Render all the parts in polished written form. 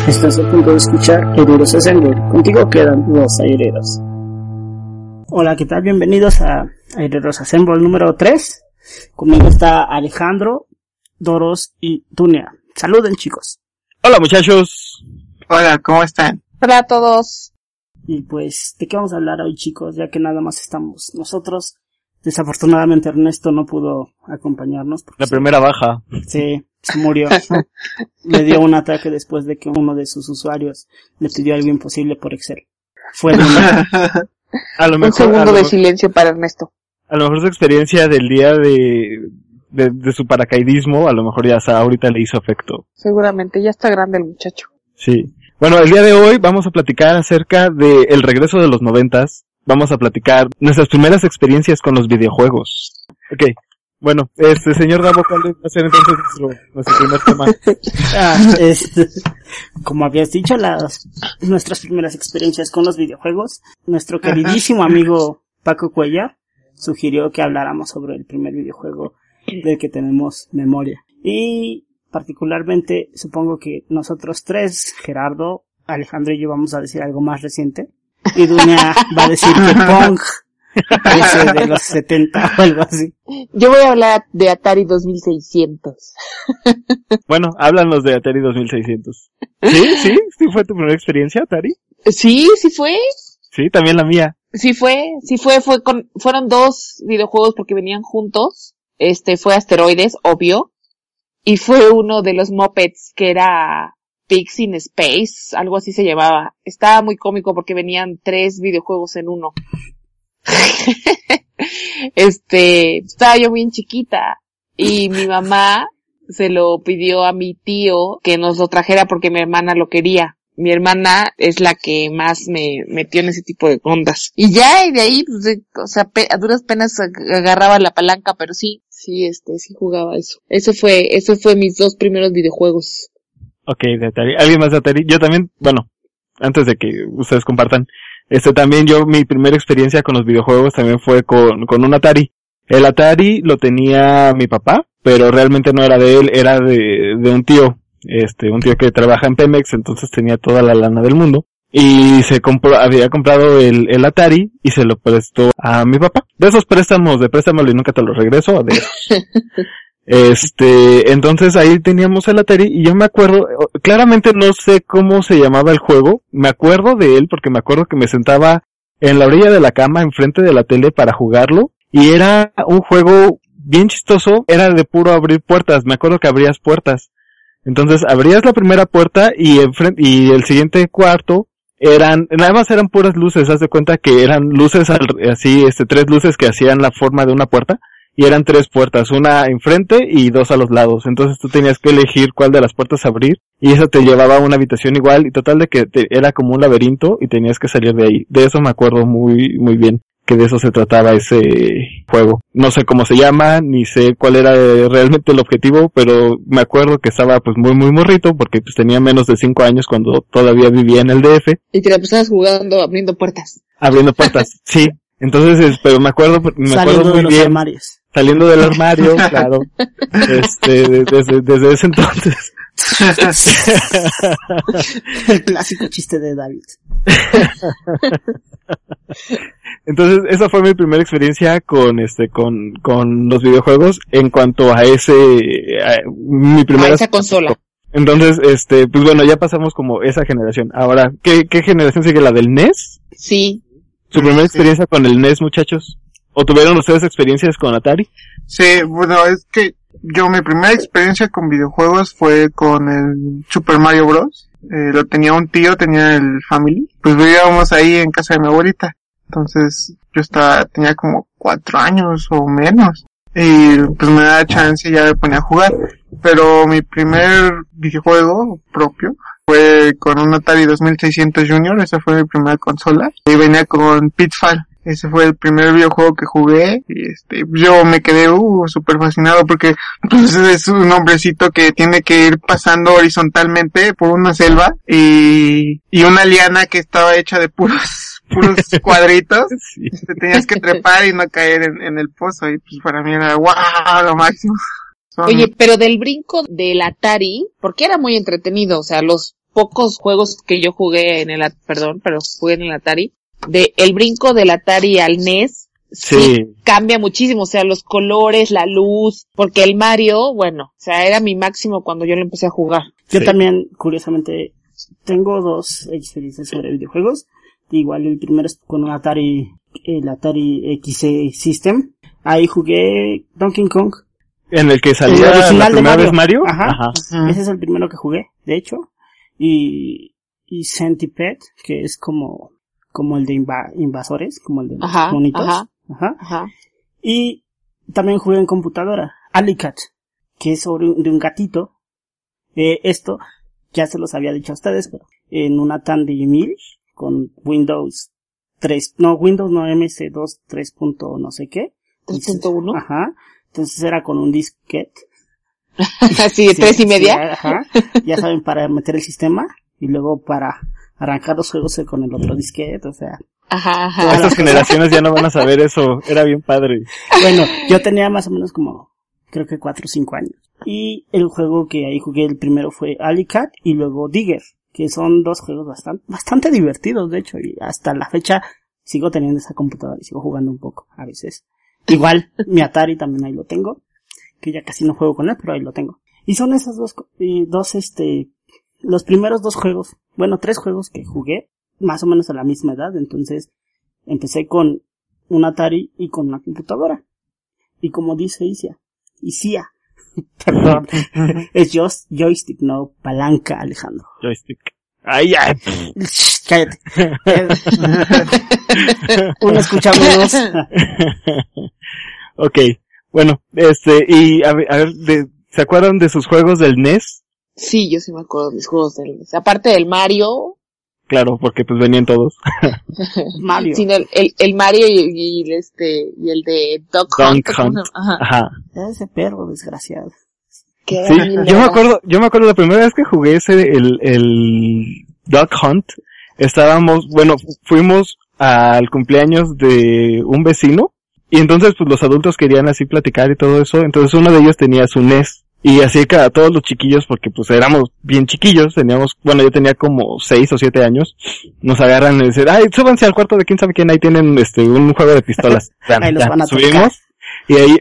Estás a punto de escuchar Aireros Assemble. Contigo quedan los aireros. Hola, ¿qué tal? Bienvenidos a Aireros Assemble número 3. Conmigo está Alejandro, Doros y Dunia. Saluden, chicos. Hola, muchachos. Hola, ¿cómo están? Hola a todos. Y pues, ¿de qué vamos a hablar hoy, chicos? Ya que nada más estamos nosotros. Desafortunadamente Ernesto no pudo acompañarnos. La primera baja. Sí, se murió. Le dio un ataque después de que uno de sus usuarios le pidió algo imposible por Excel. Fue a lo mejor, un segundo de silencio para Ernesto. A lo mejor su experiencia del día de su paracaidismo, a lo mejor ya ahorita le hizo efecto. Seguramente, ya está grande el muchacho. Sí. Bueno, el día de hoy vamos a platicar acerca de el regreso de los 90s. Vamos a platicar nuestras primeras experiencias con los videojuegos. Ok. Bueno, señor Davo, ¿cuál va a ser entonces nuestro primer tema? Como habías dicho, nuestras primeras experiencias con los videojuegos, nuestro queridísimo amigo Paco Cuellar sugirió que habláramos sobre el primer videojuego del que tenemos memoria. Y particularmente, supongo que nosotros tres, Gerardo, Alejandro y yo, vamos a decir algo más reciente. Y Dunia va a decir que Pong, ese de los 70 o algo así. Yo voy a hablar de Atari 2600. Bueno, háblanos de Atari 2600. ¿Sí fue tu primera experiencia, Atari? Sí fue. Sí, también la mía. Sí fue, fueron dos videojuegos porque venían juntos. Fue Asteroides, obvio. Y fue uno de los Muppets que era Pigs in Space, algo así se llamaba. Estaba muy cómico porque venían 3 videojuegos en uno. Estaba yo bien chiquita y mi mamá se lo pidió a mi tío que nos lo trajera porque mi hermana lo quería. Mi hermana es la que más me metió en ese tipo de ondas. Y ya, y de ahí, pues, a duras penas agarraba la palanca, pero sí jugaba eso. Eso fue mis 2 primeros videojuegos. Ok, de Atari. ¿Alguien más de Atari? Yo también, bueno, antes de que ustedes compartan, también mi primera experiencia con los videojuegos también fue con un Atari. El Atari lo tenía mi papá, pero realmente no era de él, era de un tío. Un tío que trabaja en Pemex, entonces tenía toda la lana del mundo. Y había comprado el Atari y se lo prestó a mi papá. De esos préstamos, de préstamelo y nunca te lo regreso. Entonces ahí teníamos el Atari y yo me acuerdo, claramente no sé cómo se llamaba el juego, me acuerdo de él porque me acuerdo que me sentaba en la orilla de la cama enfrente de la tele para jugarlo y era un juego bien chistoso, era de puro abrir puertas, me acuerdo que abrías puertas. Entonces abrías la primera puerta y el siguiente cuarto nada más eran puras luces, haz de cuenta que eran luces así, 3 luces que hacían la forma de una puerta. Y eran 3 puertas, una enfrente y 2 a los lados. Entonces tú tenías que elegir cuál de las puertas abrir. Y eso te llevaba a una habitación igual. Y total de que era como un laberinto y tenías que salir de ahí. De eso me acuerdo muy, muy bien. Que de eso se trataba ese juego. No sé cómo se llama, ni sé cuál era realmente el objetivo. Pero me acuerdo que estaba pues muy, muy morrito. Porque pues tenía menos de 5 años cuando todavía vivía en el DF. Y te la pasabas jugando, abriendo puertas. Abriendo puertas, sí. Entonces, pero me acuerdo muy bien. Armarios. Saliendo del armario, claro. Desde ese entonces. El clásico chiste de David. Entonces, esa fue mi primera experiencia con los videojuegos en cuanto a mi primera esa consola. Entonces, pues bueno, ya pasamos como esa generación. Ahora, ¿qué generación sigue? ¿La del NES? Sí. ¿Su primera experiencia con el NES, muchachos? ¿O tuvieron ustedes experiencias con Atari? Sí, bueno, es que mi primera experiencia con videojuegos fue con el Super Mario Bros. Lo tenía un tío, tenía el Family. Pues vivíamos ahí en casa de mi abuelita. Entonces, tenía como 4 años o menos. Y pues me daba chance y ya me ponía a jugar. Pero mi primer videojuego propio fue con un Atari 2600 Junior, esa fue mi primera consola. Y venía con Pitfall. Ese fue el primer videojuego que jugué y yo me quedé súper fascinado porque pues es un hombrecito que tiene que ir pasando horizontalmente por una selva y una liana que estaba hecha de puros cuadritos. Sí. Tenías que trepar y no caer en el pozo y pues para mí era lo máximo. Oye, pero del brinco del Atari, porque era muy entretenido, o sea, los pocos juegos que yo jugué jugué en el Atari, el brinco del Atari al NES, sí cambia muchísimo, o sea, los colores, la luz, porque el Mario, bueno, o sea, era mi máximo cuando yo lo empecé a jugar. Yo también, curiosamente, tengo 2 experiencias sobre videojuegos. Igual el primero es con el Atari XC System. Ahí jugué Donkey Kong. ¿En el que salía la primera vez Mario? Ajá. Ese es el primero que jugué, de hecho. Y Centipede, que es como el de invasores, como el de los monitos. Ajá. Y también jugué en computadora, Alicat, que es de un gatito. Esto ya se los había dicho a ustedes, pero en una Tandy 1000 con Windows MS2 3. no sé qué. 3.1. Ajá. Entonces era con un disquete. Así de 3 y media. Ajá. Ya saben, para meter el sistema y luego para arrancar los juegos con el otro disquete, o sea. Ajá. Estas generaciones ya no van a saber eso. Era bien padre. Bueno, yo tenía más o menos como, creo que 4 o 5 años. Y el juego que ahí jugué, el primero fue Alicat y luego Digger, que son 2 juegos bastante divertidos, de hecho, y hasta la fecha sigo teniendo esa computadora y sigo jugando un poco, a veces. Igual, mi Atari también ahí lo tengo, que ya casi no juego con él, pero ahí lo tengo. Y son esas los primeros 2 juegos, bueno, 3 juegos que jugué, más o menos a la misma edad, entonces empecé con un Atari y con una computadora. Y como dice Isia, perdón, es joystick, no palanca, Alejandro. Joystick. ¡Ay, ay! Cállate. Uno escucha menos. Ok, bueno, y a ver, ¿se acuerdan de sus juegos del NES? Sí, yo sí me acuerdo de mis juegos del NES. Aparte del Mario. Claro, porque pues venían todos. Mario. Sino el Mario y el de Duck Hunt. Ajá. Ese perro desgraciado. Sí, yo me acuerdo la primera vez que jugué el Duck Hunt. Fuimos al cumpleaños de un vecino y entonces pues los adultos querían así platicar y todo eso, entonces uno de ellos tenía su NES y así que a todos los chiquillos, porque pues éramos bien chiquillos, yo tenía como 6 o 7 años, nos agarran y dicen, ay, súbanse al cuarto de quién sabe quién, ahí tienen un juego de pistolas. Ahí los van a subimos tocar. y ahí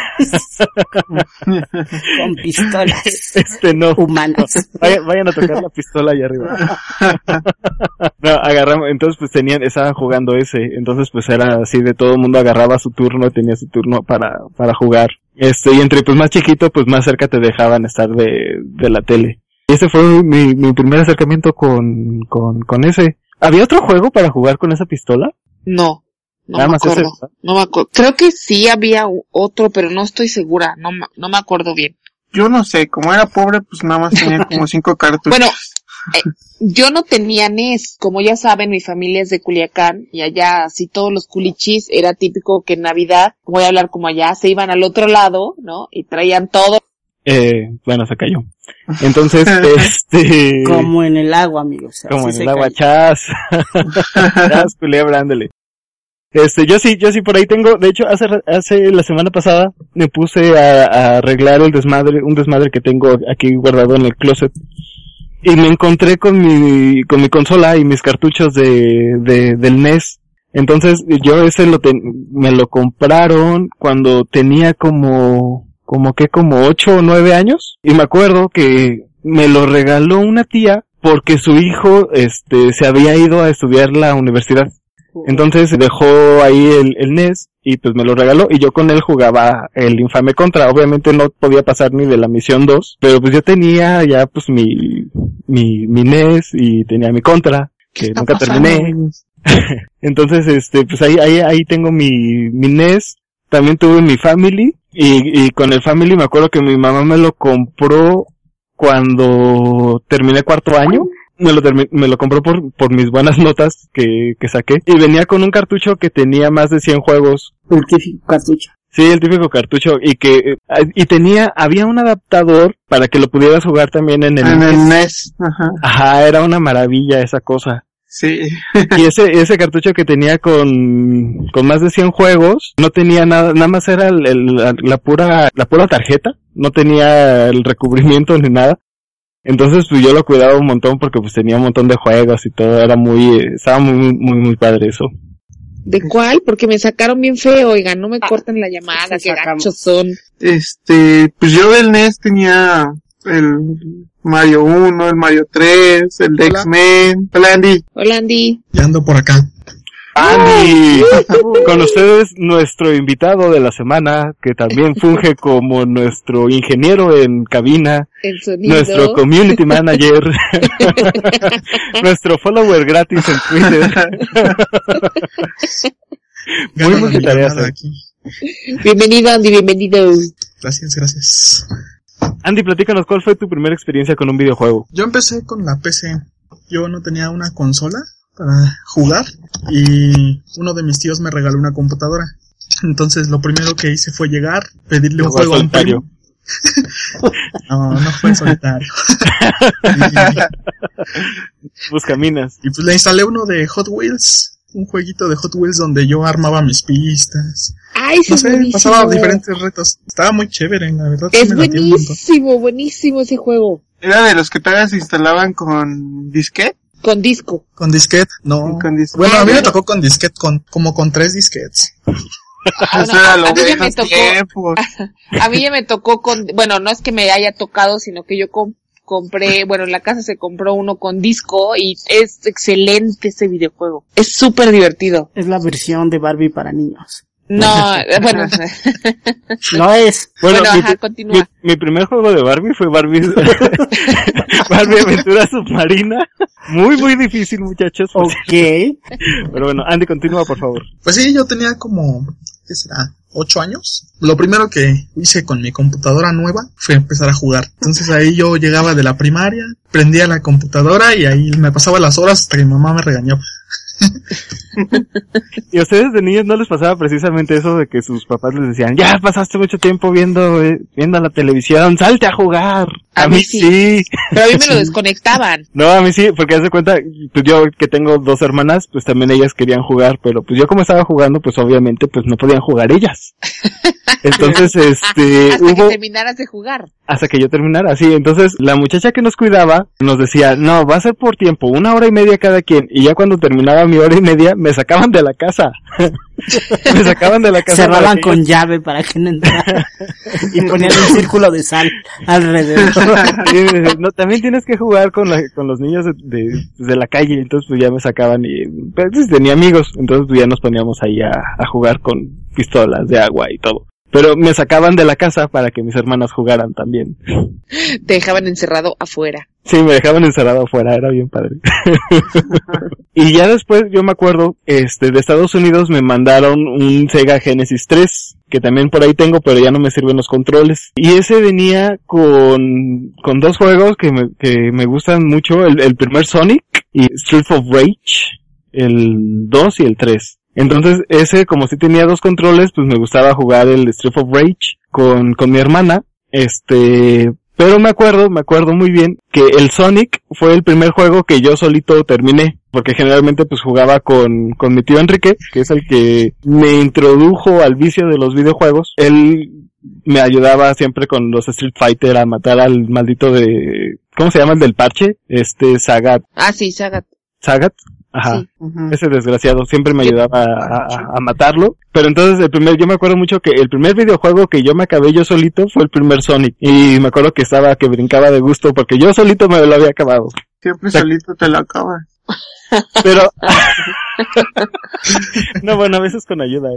con pistolas no humanas. vayan a tocar la pistola allá arriba. No, agarramos, entonces pues estaban jugando ese, entonces pues era así de todo el mundo agarraba su turno, tenía su turno para jugar. Y entre pues más chiquito, pues más cerca te dejaban estar de la tele. Y ese fue mi primer acercamiento con ese. ¿Había otro juego para jugar con esa pistola? No me acuerdo. No me acuerdo. Creo que sí había otro, pero no estoy segura. No me acuerdo bien. Yo no sé, como era pobre, pues nada más tenía como 5 cartuchos. Bueno, yo no tenía NES. Como ya saben, mi familia es de Culiacán y allá, así todos los culichis, era típico que en Navidad, voy a hablar como allá, se iban al otro lado, ¿no? Y traían todo. Bueno, se cayó. Entonces, como en el agua, amigos. Como en el agua, chas, culebra, ándale. Yo sí por ahí tengo, de hecho, hace la semana pasada me puse a arreglar un desmadre que tengo aquí guardado en el closet. Y me encontré con mi consola y mis cartuchos del NES. Entonces, yo ese me lo compraron cuando tenía como 8 o 9 años. Y me acuerdo que me lo regaló una tía porque su hijo, se había ido a estudiar la universidad. Entonces dejó ahí el NES y pues me lo regaló y yo con él jugaba el infame Contra. Obviamente no podía pasar ni de la misión 2, pero pues yo tenía ya pues mi NES y tenía mi Contra, que nunca terminé. Entonces pues ahí tengo mi NES. También tuve mi Family y con el Family me acuerdo que mi mamá me lo compró cuando terminé 4º año. Me lo compró por mis buenas notas que saqué. Y venía con un cartucho que tenía más de 100 juegos. El típico cartucho. Sí, el típico cartucho. Había un adaptador para que lo pudieras jugar también en el NES. Ajá, era una maravilla esa cosa. Sí. Y ese cartucho que tenía con más de 100 juegos, no tenía nada más era la pura tarjeta. No tenía el recubrimiento ni nada. Entonces pues yo lo cuidaba un montón porque pues tenía un montón de juegos y todo, estaba muy padre eso. ¿De cuál? Porque me sacaron bien feo, oigan, no me cortan la llamada, qué gachos son. Pues yo del NES tenía el Mario 1, el Mario 3, el de X-Men. Hola, Andy. Hola, Andy. Ya ando por acá. Andy, con ustedes nuestro invitado de la semana, que también funge como nuestro ingeniero en cabina, el sonido, nuestro community manager, nuestro follower gratis en Twitter. Muy multitareas aquí. Bienvenido, Andy, bienvenido. Gracias. Andy, platícanos, ¿cuál fue tu primera experiencia con un videojuego? Yo empecé con la PC. Yo no tenía una consola para jugar y uno de mis tíos me regaló una computadora. Entonces lo primero que hice fue llegar, pedirle un juego a un primo. No fue solitario. Buscaminas. Y pues le instalé uno de Hot Wheels, un jueguito de Hot Wheels donde yo armaba mis pistas. Ay, sí, no sé, pasaba diferentes retos. Estaba muy chévere, la verdad. Es buenísimo ese juego. ¿Era de los que todavía se instalaban con disquete? Con disco. Con disquete, no. Con bueno, a mí me tocó con disquete, como con 3 disquetes. A mí ya me tocó bueno, no es que me haya tocado, sino que yo compré, bueno, en la casa se compró uno con disco y es excelente ese videojuego. Es súper divertido. Es la versión de Barbie para niños. No, bueno. No es. Bueno, ajá, continúa. Mi primer juego de Barbie fue Barbie Aventura Submarina. Muy difícil, muchachos. Ok. Pero bueno, Andy, continúa, por favor. Pues sí, yo tenía como, ¿qué será? 8 años. Lo primero que hice con mi computadora nueva fue empezar a jugar. Entonces ahí yo llegaba de la primaria, prendía la computadora y ahí me pasaba las horas hasta que mi mamá me regañó. ¿Y a ustedes de niños no les pasaba precisamente eso de que sus papás les decían, ya pasaste mucho tiempo viendo la televisión, salte a jugar? A mí sí. Pero a mí me lo desconectaban. No, a mí sí, porque haz de cuenta, pues yo que tengo 2 hermanas, pues también ellas querían jugar, pero pues yo como estaba jugando, pues obviamente pues no podían jugar ellas. Entonces, hasta que terminaras de jugar. Hasta que yo terminara, sí. Entonces, la muchacha que nos cuidaba nos decía, no, va a ser por tiempo, 1 hora y media cada quien. Y ya cuando terminaba mi hora y media, me sacaban de la casa. Me sacaban de la casa. Cerraban con llave para que no entrara. Y ponían un círculo de sal alrededor. No, también tienes que jugar con los niños de la calle. Entonces, pues ya me sacaban y pues, tenía amigos. Entonces, pues ya nos poníamos ahí a jugar con pistolas de agua y todo. Pero me sacaban de la casa para que mis hermanas jugaran también. Te dejaban encerrado afuera. Sí, me dejaban encerrado afuera, era bien padre. Y ya después, yo me acuerdo, de Estados Unidos me mandaron un Sega Genesis 3, que también por ahí tengo, pero ya no me sirven los controles. Y ese venía con 2 juegos que me gustan mucho, el primer Sonic y Street of Rage, el 2 y el 3. Entonces ese, como si tenía 2 controles, pues me gustaba jugar el Street of Rage con mi hermana, pero me acuerdo muy bien que el Sonic fue el primer juego que yo solito terminé, porque generalmente pues jugaba con mi tío Enrique, que es el que me introdujo al vicio de los videojuegos. Él me ayudaba siempre con los Street Fighter a matar al maldito ¿cómo se llama el del parche? Sagat. Ah, sí, Sagat. ¿Sagat? Ajá, sí. Ese desgraciado siempre me ayudaba a matarlo. Pero entonces yo me acuerdo mucho que el primer videojuego que yo me acabé yo solito fue el primer Sonic. Y me acuerdo que brincaba de gusto porque yo solito me lo había acabado. Siempre solito te lo acabas. Pero no, bueno, a veces con ayuda,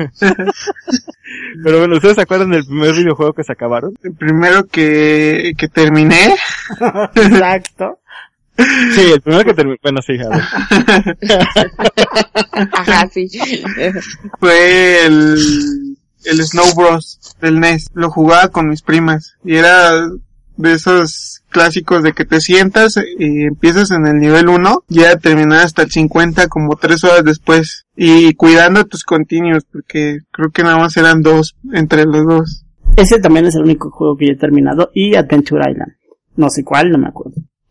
Pero bueno, ¿ustedes se acuerdan del primer videojuego que se acabaron? El primero que terminé. Exacto. Sí, el primero que terminé, bueno, sí, a ver. Ajá, sí. Fue el Snow Bros del NES. Lo jugaba con mis primas y era de esos clásicos de que te sientas y empiezas en el nivel 1, ya terminar hasta el 50 como 3 horas después y cuidando tus continuos porque creo que nada más eran 2 entre los 2. Ese también es el único juego que yo he terminado y Adventure Island. No sé cuál, no me acuerdo.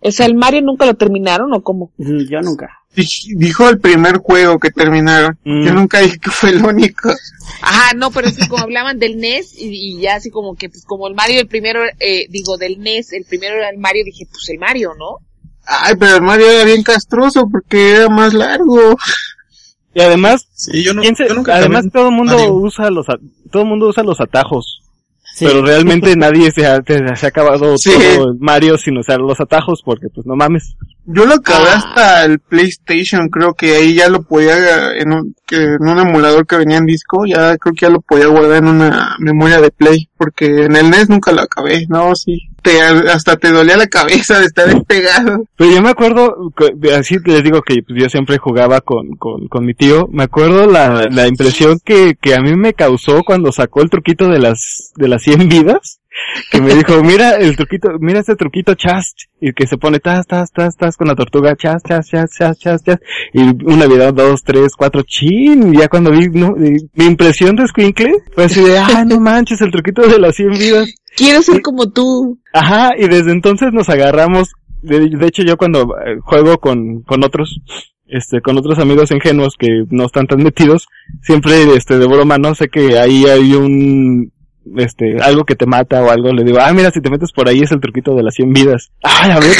O sea, ¿el Mario nunca lo terminaron o cómo? Yo nunca. Dijo el primer juego que terminaron. Yo nunca dije que fue el único. Ah, no, pero es que como hablaban del NES y ya así como que, pues como el Mario el primero, del NES, el primero era el Mario, dije, pues el Mario, ¿no? Ay, pero el Mario era bien castroso porque era más largo. Y además, sí, yo nunca además todo el mundo Mario. usa los atajos. Sí. Pero realmente nadie se ha acabado Sí. todo el Mario sin usar los atajos porque pues no mames. Yo lo acabé hasta el PlayStation, creo que ahí ya lo podía, en un emulador que venía en disco, ya creo que ya lo podía guardar en una memoria de Play, porque en el NES nunca lo acabé, no, sí. Hasta te dolía la cabeza de estar despegado. Pero yo me acuerdo, así les digo que pues, yo siempre jugaba con mi tío, me acuerdo la impresión que a mí me causó cuando sacó el truquito de las 100 vidas, que me dijo, mira este truquito chast, y que se pone tas con la tortuga, chast, y una vida, 2, 3, 4, chin, y ya cuando vi, no, mi impresión de escuincle fue así de, no manches, el truquito de las 100 vidas. Quiero ser como tú. Ajá, y desde entonces nos agarramos, de hecho yo cuando juego con otros amigos ingenuos que no están tan metidos, siempre de broma, no sé que ahí hay algo que te mata o algo, le digo, mira, si te metes por ahí es el truquito de las 100 vidas. A ver,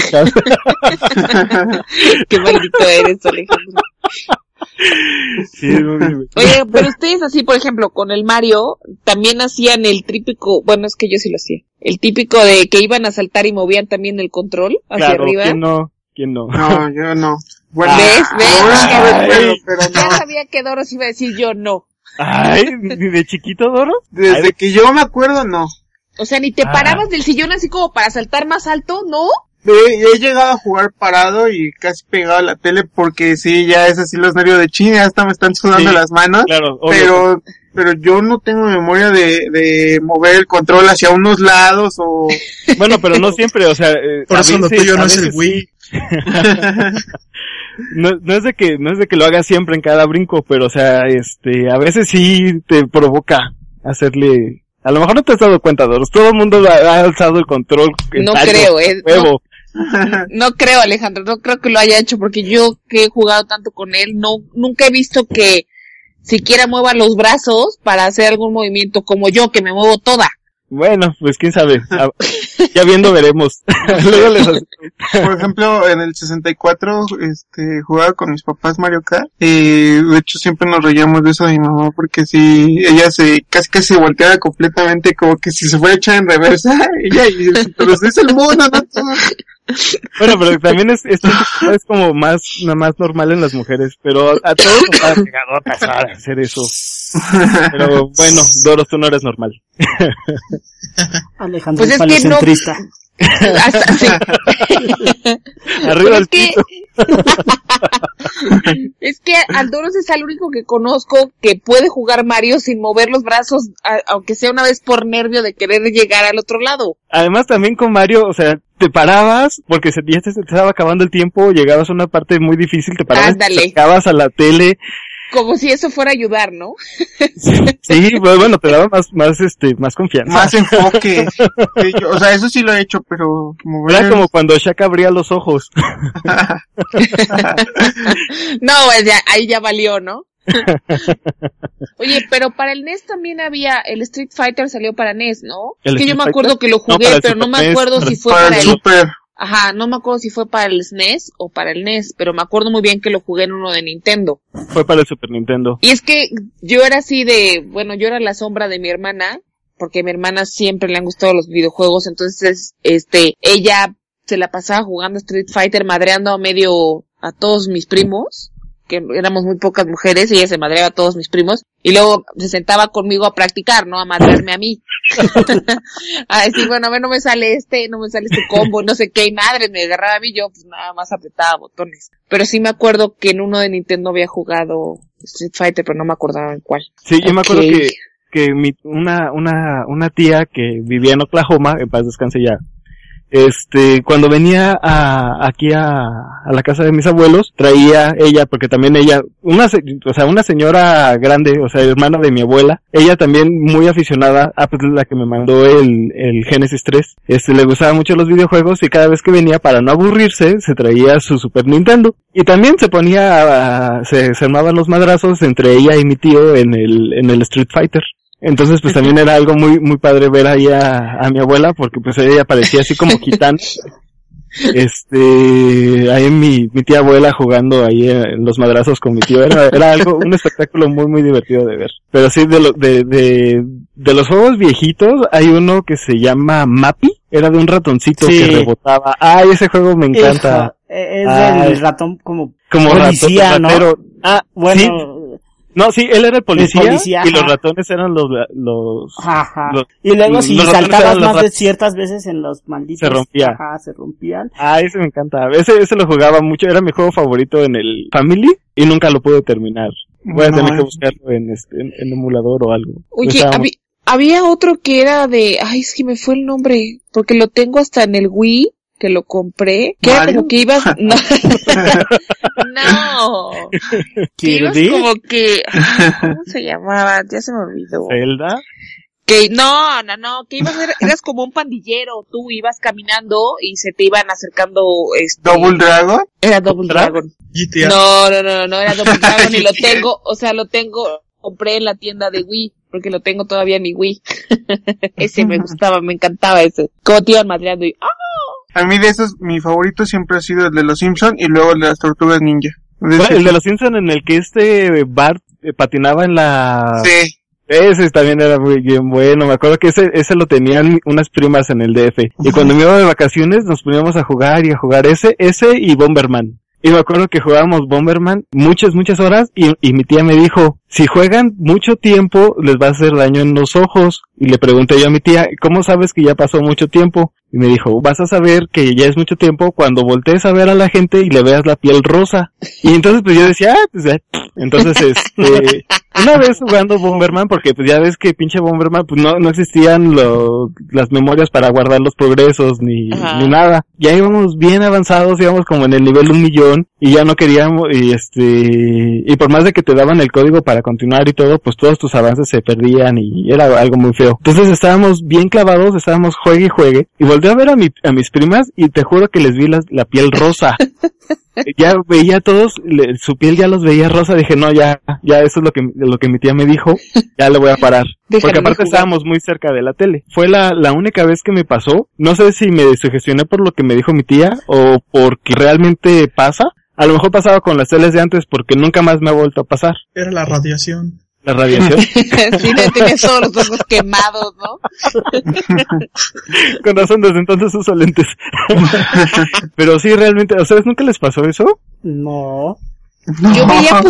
Qué maldito eres, Alejandro. Sí, muy... Oye, pero ustedes así, por ejemplo, con el Mario, también hacían el típico, bueno, es que yo sí lo hacía, el típico de que iban a saltar y movían también el control hacia claro, arriba. ¿Quién no? No, yo no. Bueno, ¿Ves? pero Ya no. sabía que Doros iba a decir yo no. Ay, ¿de chiquito, Doro? Desde que yo me acuerdo, no. O sea, ni te parabas del sillón así como para saltar más alto, ¿no? He llegado a jugar parado y casi pegado a la tele porque sí, ya es así los nervios de China, hasta me están sudando Sí, las manos. Claro, obvio. Pero yo no tengo memoria de mover el control hacia unos lados o... Bueno, pero no siempre, o sea... Por eso lo tuyo no es el Wii. No es de que lo hagas siempre en cada brinco, pero o sea, a veces sí te provoca hacerle... A lo mejor no te has dado cuenta, Doros, todo el mundo ha alzado el control. No creo, no creo, Alejandro, no creo que lo haya hecho, porque yo que he jugado tanto con él, nunca he visto que siquiera mueva los brazos para hacer algún movimiento como yo, que me muevo toda. Bueno, pues quién sabe, ya viendo veremos. Luego Por ejemplo, en el 64, jugaba con mis papás Mario Kart, de hecho siempre nos reíamos de eso de mi mamá, porque si ella casi se volteaba completamente, como que si se fuera a echar en reversa, pero es el mundo, ¿no? Bueno, pero también es como más normal en las mujeres, pero a todos nos ha llegado a pasar a hacer eso. Pero bueno, Doros, tú no eres normal. Alejandro Pues es es que no. falocentrista. Sí. Arriba Pero el pito. Es que Aldoros es el único que conozco que puede jugar Mario sin mover los brazos, aunque sea una vez por nervio de querer llegar al otro lado. Además también con Mario, o sea, te parabas, porque ya te estaba acabando el tiempo, llegabas a una parte muy difícil, te parabas, te acercabas a la tele. Como si eso fuera a ayudar, ¿no? Sí, pues bueno, te daba más confianza. Más enfoque. Sí, o sea, eso sí lo he hecho, pero... Era como cuando Shaq abría los ojos. No, pues ya, ahí ya valió, ¿no? Oye, pero para el NES también había, el Street Fighter salió para NES, ¿no? Es que yo me acuerdo que lo jugué, pero no me acuerdo si fue para el Super. Ajá, no me acuerdo si fue para el SNES o para el NES, pero me acuerdo muy bien que lo jugué en uno de Nintendo. Fue para el Super Nintendo. Y es que yo era así yo era la sombra de mi hermana, porque a mi hermana siempre le han gustado los videojuegos, entonces, ella se la pasaba jugando Street Fighter, madreando a todos mis primos, que éramos muy pocas mujeres, y ella se madreaba a todos mis primos, y luego se sentaba conmigo a practicar, ¿no? A madrearme a mí. A decir, bueno, a ver, no me sale este combo, no sé qué, y madre, me agarraba a mí, yo pues nada más apretaba botones. Pero sí me acuerdo que en uno de Nintendo había jugado Street Fighter, pero no me acordaba en cuál. Sí, yo me acuerdo que una tía que vivía en Oklahoma, en paz descanse ya, cuando venía aquí a la casa de mis abuelos, traía ella, porque también ella, una señora grande, o sea, hermana de mi abuela, ella también muy aficionada, pues la que me mandó el Genesis 3, le gustaban mucho los videojuegos y cada vez que venía, para no aburrirse, se traía su Super Nintendo. Y también se ponía, se armaban los madrazos entre ella y mi tío en el Street Fighter. Entonces pues también era algo muy muy padre ver ahí a mi abuela, porque pues ella parecía así como gitana. Ahí mi tía abuela jugando ahí en los madrazos con mi tío, era algo, un espectáculo muy muy divertido de ver. Pero sí, de los juegos viejitos, hay uno que se llama Mappy, era de un ratoncito que rebotaba. Ay, ese juego me encanta. Es del ratón como policía, ratón, ¿no? Bueno. Sí. No, sí, él era el policía y los ratones eran los y luego si saltabas más de ciertas veces en los malditos se rompía. Se rompían. Ese me encanta. Ese lo jugaba mucho, era mi juego favorito en el Family y nunca lo pude terminar. Voy a tener que buscarlo en emulador o algo. Oye, había otro que era de, es que me fue el nombre, porque lo tengo hasta en el Wii, que lo compré, que era como que ibas, no, que ibas como que, ¿cómo se llamaba? Ya se me olvidó. ¿Zelda? Que, no, que eras como un pandillero, tú ibas caminando y se te iban acercando, ¿Double Dragon? Era Double Dragon. GTA. No, era Double Dragon y lo tengo, compré en la tienda de Wii, porque lo tengo todavía en mi Wii. Ese me gustaba, me encantaba ese. Como te iban madreando y, A mí de esos, mi favorito siempre ha sido el de los Simpsons y luego el de las Tortugas Ninja. El de los Simpsons en el que Bart patinaba en la... Sí. Ese también era muy bien bueno. Me acuerdo que ese lo tenían unas primas en el DF. Y cuando me iba de vacaciones nos poníamos a jugar ese y Bomberman. Y me acuerdo que jugábamos Bomberman muchas horas y mi tía me dijo, si juegan mucho tiempo les va a hacer daño en los ojos. Y le pregunté yo a mi tía, ¿cómo sabes que ya pasó mucho tiempo? Y me dijo, vas a saber que ya es mucho tiempo cuando voltees a ver a la gente y le veas la piel rosa. Y entonces pues yo decía, entonces una vez jugando Bomberman, porque pues ya ves que pinche Bomberman pues no existían las memorias para guardar los progresos ni nada. Ya íbamos bien avanzados, íbamos como en el nivel 1,000,000 y ya no queríamos, y por más de que te daban el código para continuar y todo, pues todos tus avances se perdían y era algo muy feo. Entonces estábamos bien clavados, estábamos juegue y volví a ver a mis primas y te juro que les vi la piel rosa. Ya veía a todos, su piel ya los veía rosa, dije no, ya eso es lo que mi tía me dijo, ya le voy a parar. Porque aparte estábamos muy cerca de la tele. Fue la única vez que me pasó, no sé si me sugestioné por lo que me dijo mi tía o porque realmente pasa. A lo mejor pasaba con las teles de antes porque nunca más me ha vuelto a pasar. Era la radiación. ¿La radiación? Sí, tienes todos los ojos quemados, ¿no? Con razón, desde entonces uso lentes. Pero sí, realmente, ¿a ustedes nunca les pasó eso? No. Yo veía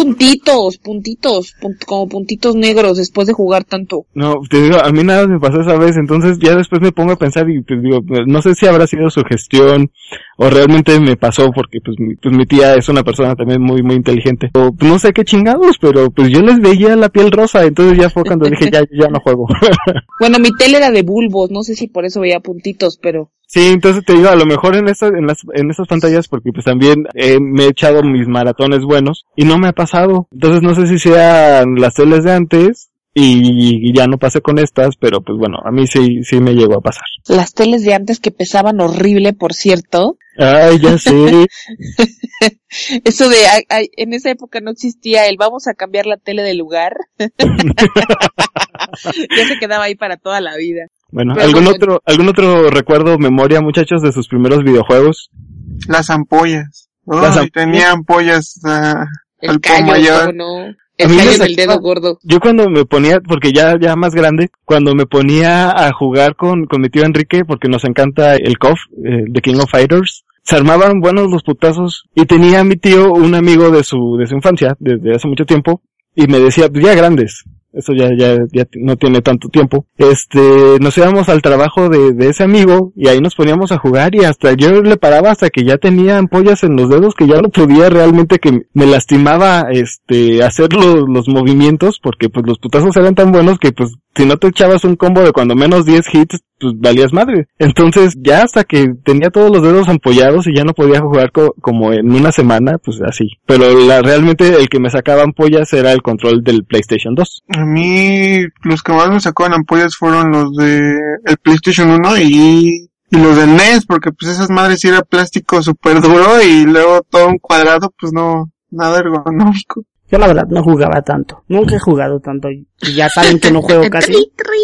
como puntitos negros después de jugar tanto. No, te digo, a mí nada me pasó esa vez, entonces ya después me pongo a pensar y pues digo, no sé si habrá sido sugestión o realmente me pasó porque pues mi tía es una persona también muy muy inteligente. O no sé qué chingados, pero pues yo les veía la piel rosa, entonces ya fue cuando dije ya no juego. Bueno, mi tele era de bulbos, no sé si por eso veía puntitos, pero... Sí, entonces te digo, a lo mejor en esas pantallas, porque pues también me he echado mis maratones buenos y no me ha pasado. Entonces no sé si sean las teles de antes y ya no pasé con estas, pero pues bueno, a mí sí me llegó a pasar. Las teles de antes que pesaban horrible, por cierto. Ay, ya sé. Eso de, en esa época no existía el vamos a cambiar la tele de lugar. Ya se quedaba ahí para toda la vida. Bueno, ¿algún otro recuerdo, memoria, muchachos, de sus primeros videojuegos? Las ampollas. Tenía ampollas el callo, mayor. No. El callo en el dedo gordo. Yo cuando me ponía, porque ya más grande, cuando me ponía a jugar con mi tío Enrique, porque nos encanta el KOF, The King of Fighters, se armaban buenos los putazos, y tenía a mi tío un amigo de su infancia, desde hace mucho tiempo, y me decía, pues ya grandes, eso ya no tiene tanto tiempo, nos íbamos al trabajo de ese amigo y ahí nos poníamos a jugar y hasta yo le paraba hasta que ya tenía ampollas en los dedos que ya no podía realmente, que me lastimaba hacer los movimientos porque pues los putazos eran tan buenos que pues si no te echabas un combo de cuando menos 10 hits, pues valías madre. Entonces, ya hasta que tenía todos los dedos ampollados y ya no podía jugar como en una semana, pues así. Pero realmente el que me sacaba ampollas era el control del PlayStation 2. A mí, los que más me sacaban ampollas fueron los de el PlayStation 1 y los del NES, porque pues esas madres sí era plástico súper duro y luego todo un cuadrado, pues no, nada ergonómico. Yo la verdad no jugaba tanto. Nunca he jugado tanto. Y ya saben que no juego casi.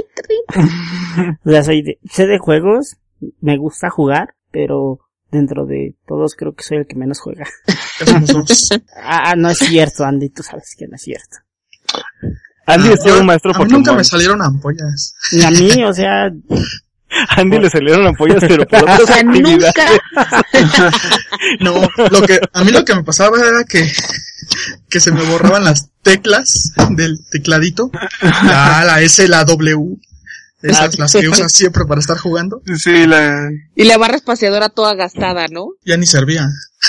O sea, sé de juegos, me gusta jugar, pero dentro de todos creo que soy el que menos juega. No es cierto, Andy, tú sabes que no es cierto. Andy es un maestro Pokémon. Nunca me salieron ampollas. Ni a mí, o sea... Andy le salieron ampollas, pero por otras actividades. No, a mí lo que me pasaba era que se me borraban las teclas del tecladito. La S, la W. Esas las que usas siempre para estar jugando. Sí, Y la barra espaciadora toda gastada, ¿no? Ya ni servía.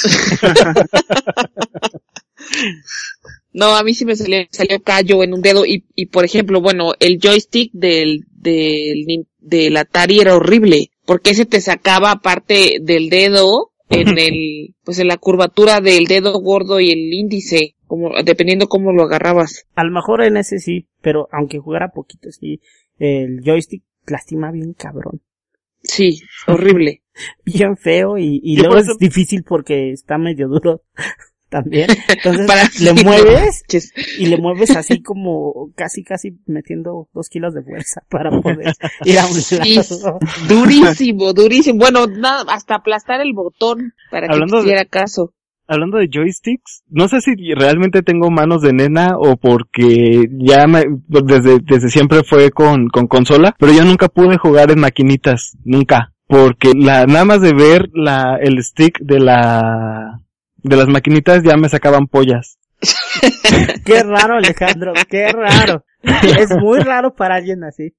No, a mí sí me salió callo en un dedo y por ejemplo, bueno, el joystick del Atari era horrible, porque ese te sacaba parte del dedo en la curvatura del dedo gordo y el índice, como dependiendo cómo lo agarrabas. A lo mejor en ese sí, pero aunque jugara poquito, sí, el joystick lastima bien cabrón. Sí, horrible. Bien feo y luego es difícil porque está medio duro. También, entonces le mueves y le mueves así como casi metiendo 2 kilos de fuerza para poder ir a un lado. Durísimo. Bueno, nada, hasta aplastar el botón para que hiciera caso. Hablando de joysticks, no sé si realmente tengo manos de nena o porque ya desde siempre fue con consola, pero yo nunca pude jugar en maquinitas, nunca, porque nada más de ver el stick de las maquinitas ya me sacaban pollas. Qué raro, Alejandro, qué raro. Es muy raro para alguien así.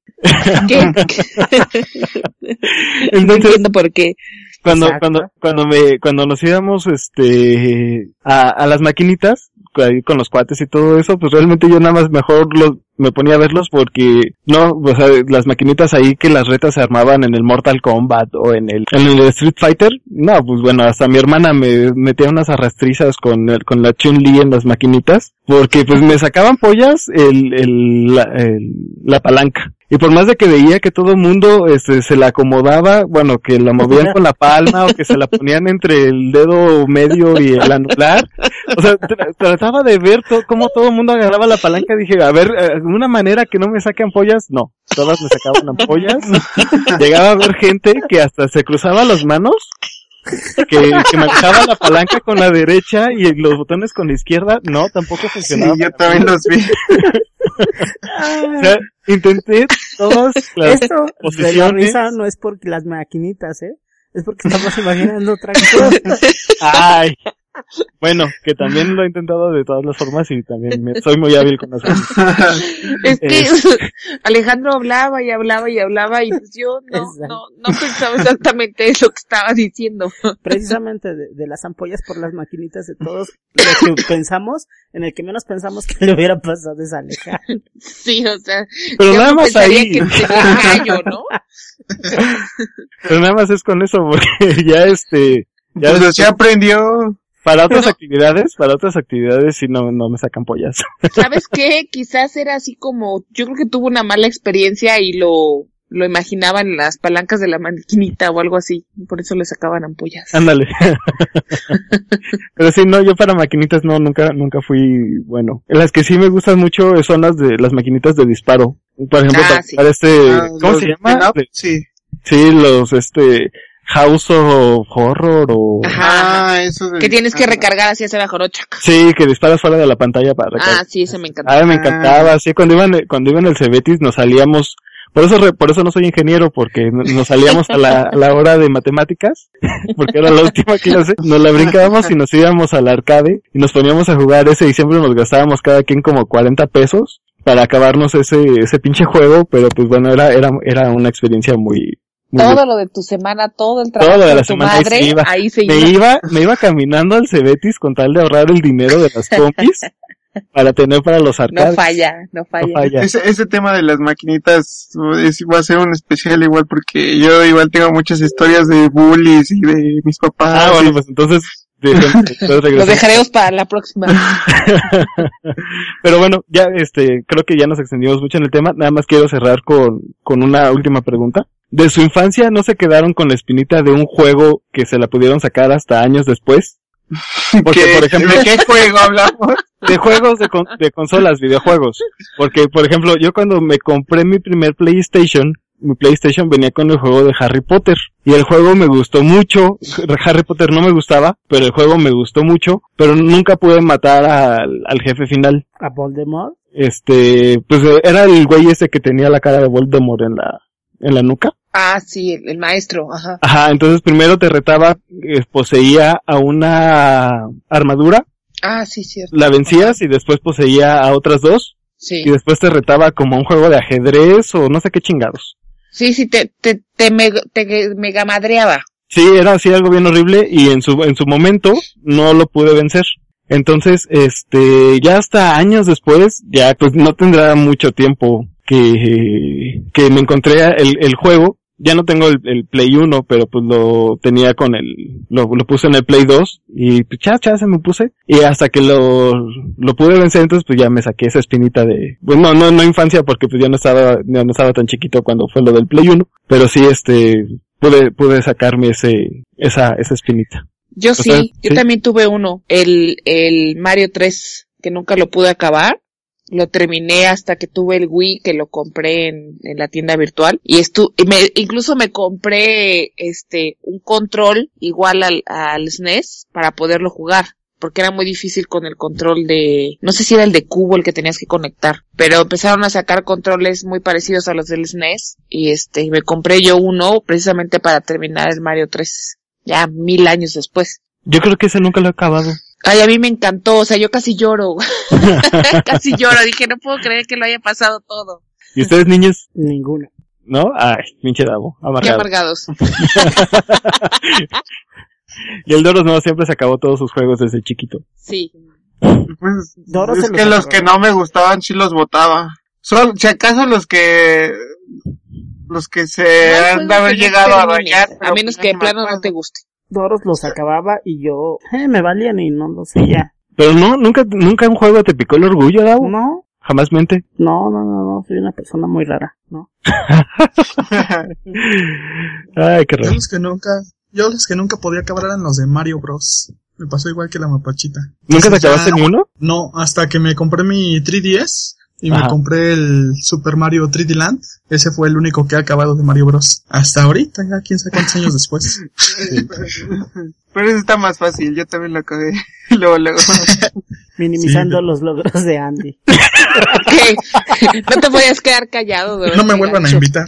Entonces, no entiendo por qué. Cuando nos íbamos a las maquinitas con los cuates y todo eso, pues realmente yo nada más mejor me ponía a verlos porque no, o sea, las maquinitas ahí que las retas se armaban en el Mortal Kombat o en el Street Fighter, no, pues bueno, hasta mi hermana me metía unas arrastrizas con la Chun-Li en las maquinitas porque pues me sacaban pollas la palanca. Y por más de que veía que todo el mundo se la acomodaba, bueno, que la movían con la palma o que se la ponían entre el dedo medio y el anular, o sea, trataba de ver cómo todo el mundo agarraba la palanca, dije, a ver, una manera que no me saquen ampollas, no, todas me sacaban ampollas. Llegaba a ver gente que hasta se cruzaba las manos, que manejaba la palanca con la derecha y los botones con la izquierda, no, tampoco funcionaba. Sí, yo también los vi. O sea, intenté todas las posiciones. La risa no es porque las maquinitas, es porque estamos imaginando otra cosa. Ay. Bueno, que también lo he intentado de todas las formas y también soy muy hábil con las cosas. Es que Alejandro hablaba y pues yo no pensaba exactamente eso que estaba diciendo. Precisamente de las ampollas por las maquinitas de todos lo que pensamos, en el que menos pensamos que le hubiera pasado es Alejandro. Sí, o sea, pero nada más ahí. Que tenía gallo, ¿no? Pero nada más es con eso, porque ya pues ya aprendió. Para otras actividades sí no me sacan pollas. ¿Sabes qué? Quizás era así como, yo creo que tuvo una mala experiencia y lo imaginaba en las palancas de la maquinita o algo así, por eso le sacaban ampollas. Ándale. Pero sí, no, yo para maquinitas nunca fui bueno. Las que sí me gustan mucho son las maquinitas de disparo. Por ejemplo, para sí. ¿cómo se llama? Sí. Sí, los House of Horror o... Ajá, eso que tienes que recargar así hacia la jorocha. Sí, que disparas fuera de la pantalla para recargar. Sí, ese me encantaba. Me encantaba, sí, cuando iba en el Cebetis nos salíamos, por eso no soy ingeniero, porque nos salíamos a la hora de matemáticas, porque era la última clase, nos la brincábamos y nos íbamos al arcade y nos poníamos a jugar ese y siempre nos gastábamos cada quien como 40 pesos para acabarnos ese pinche juego, pero pues bueno, era una experiencia muy todo lo de tu semana, todo el trabajo todo de la tu semana madre, ahí se iba. Me iba caminando al Cebetis con tal de ahorrar el dinero de las compis para tener para los arcades. No falla. Ese tema de las maquinitas va a ser un especial igual porque yo igual tengo muchas historias de bullies y de mis papás. Bueno, pues entonces lo dejaremos para la próxima. Pero bueno, ya creo que ya nos extendimos mucho en el tema. Nada más quiero cerrar con una última pregunta. ¿De su infancia no se quedaron con la espinita de un juego que se la pudieron sacar hasta años después? Porque, por ejemplo, ¿de qué juego hablamos? De juegos de consolas, videojuegos. Porque, por ejemplo, yo cuando me compré mi primer PlayStation venía con el juego de Harry Potter. Y el juego me gustó mucho. Harry Potter no me gustaba, pero el juego me gustó mucho. Pero nunca pude matar al jefe final. ¿A Voldemort? Pues era el güey ese que tenía la cara de Voldemort en la nuca. Ah, sí, el maestro, ajá. Ajá, entonces primero te retaba, poseía a una armadura. Ah, sí, cierto. La vencías y después poseía a otras dos. Sí. Y después te retaba como un juego de ajedrez o no sé qué chingados. Sí, te mega madreaba. Sí, era así algo bien horrible y en su momento no lo pude vencer. Entonces, ya hasta años después, ya pues no tendrá mucho tiempo que me encontré el juego. Ya no tengo el Play 1, pero pues lo tenía lo puse en el Play 2 y pues se me puse. Y hasta que lo pude vencer, entonces pues ya me saqué esa espinita de, pues no infancia porque pues ya no estaba tan chiquito cuando fue lo del Play 1, pero sí pude sacarme esa espinita. Yo también tuve uno, el Mario 3, que nunca lo pude acabar. Lo terminé hasta que tuve el Wii, que lo compré en la tienda virtual. Y incluso me compré un control igual al SNES para poderlo jugar. Porque era muy difícil con el control no sé si era el de cubo el que tenías que conectar. Pero empezaron a sacar controles muy parecidos a los del SNES. Y me compré yo uno precisamente para terminar el Mario 3. Ya 1000 años después. Yo creo que ese nunca lo he acabado. Ay, a mí me encantó, o sea, yo casi lloro. Casi lloro, dije, no puedo creer que lo haya pasado todo. ¿Y ustedes, niños? Ninguno. ¿No? Ay, pinche Davo, amargado. Qué amargados. Y el Doros no, siempre se acabó todos sus juegos desde chiquito. Sí. Pues, Doros es que los que no me gustaban sí los botaba. Si acaso los que se han de haber llegado a rayar. A menos que de plano no te guste. Doros los acababa y yo, me valían y no lo seguía. Pero nunca un juego te picó el orgullo, Davo. No. Jamás mente. No, soy una persona muy rara, ¿no? Ay, qué raro. Yo los que nunca podía acabar eran los de Mario Bros. Me pasó igual que la mapachita. ¿Nunca te acabaste ni uno? No, hasta que me compré mi 3DS y Ajá. me compré el Super Mario 3D Land. Ese fue el único que he acabado de Mario Bros. Hasta ahorita, ya quién sabe cuántos años después. Sí. Pero eso está más fácil, yo también lo acabé. Luego. Minimizando los logros de Andy. ¿Qué? No te podías quedar callado. No me vuelvan a invitar.